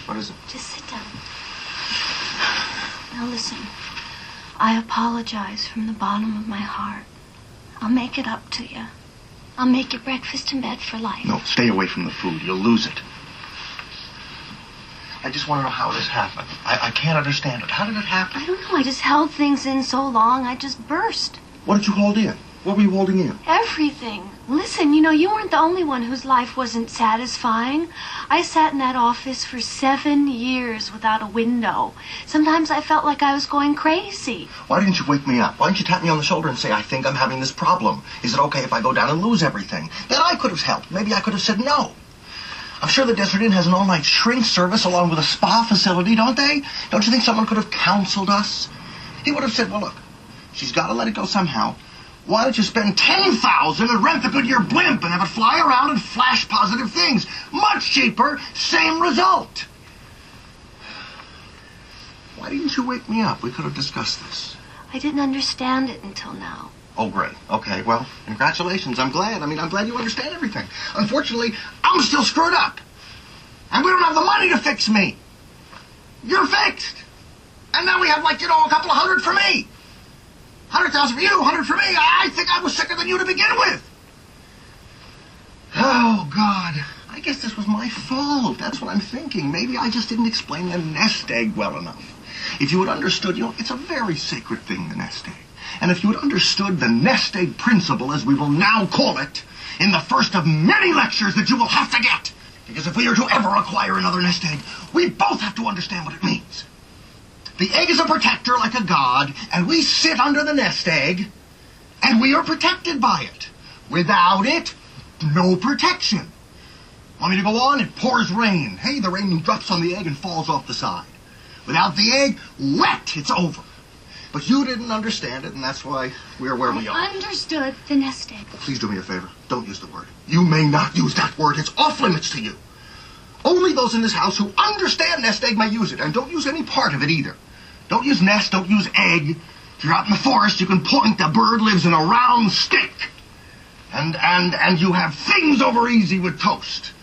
What is it? Just sit down. Now listen. I apologize from the bottom of my heart. I'll make it up to you. I'll make you breakfast in bed for life. No, stay away from the food. You'll lose it. I just want to know how this happened. I can't understand it. How did it happen? I don't know. I just held things in so long, I just burst. What did you hold in? What were you holding in? Everything. Listen, you weren't the only one whose life wasn't satisfying. I sat in that office for 7 years without a window. Sometimes I felt like I was going crazy. Why didn't you wake me up? Why didn't you tap me on the shoulder and say, I think I'm having this problem. Is it okay if I go down and lose everything? Then I could have helped. Maybe I could have said no. I'm sure the Desert Inn has an all-night shrink service along with a spa facility, don't they? Don't you think someone could have counseled us? He would have said, well, look, she's got to let it go somehow. Why don't you spend $10,000 and rent the Goodyear blimp and have it fly around and flash positive things? Much cheaper, same result. Why didn't you wake me up? We could have discussed this. I didn't understand it until now. Oh, great. Okay, well, congratulations. I'm glad. I'm glad you understand everything. Unfortunately, I'm still screwed up. And we don't have the money to fix me. You're fixed. And now we have, a couple of $100 for me. 100,000 for you, 100 for me. I think I was sicker than you to begin with. Oh, God. I guess this was my fault. That's what I'm thinking. Maybe I just didn't explain the nest egg well enough. If you had understood, it's a very sacred thing, the nest egg. And if you had understood the nest egg principle, as we will now call it, in the first of many lectures that you will have to get, because if we are to ever acquire another nest egg, we both have to understand what it means. The egg is a protector like a god, and we sit under the nest egg, and we are protected by it. Without it, no protection. Want me to go on? It pours rain. Hey, the rain drops on the egg and falls off the side. Without the egg, wet, it's over. But you didn't understand it, and that's why we're where we are. I understood the nest egg. Please do me a favor. Don't use the word. You may not use that word. It's off limits to you. Only those in this house who understand nest egg may use it, and don't use any part of it either. Don't use nest, don't use egg. If you're out in the forest, you can point. The bird lives in a round stick. And you have things over easy with toast.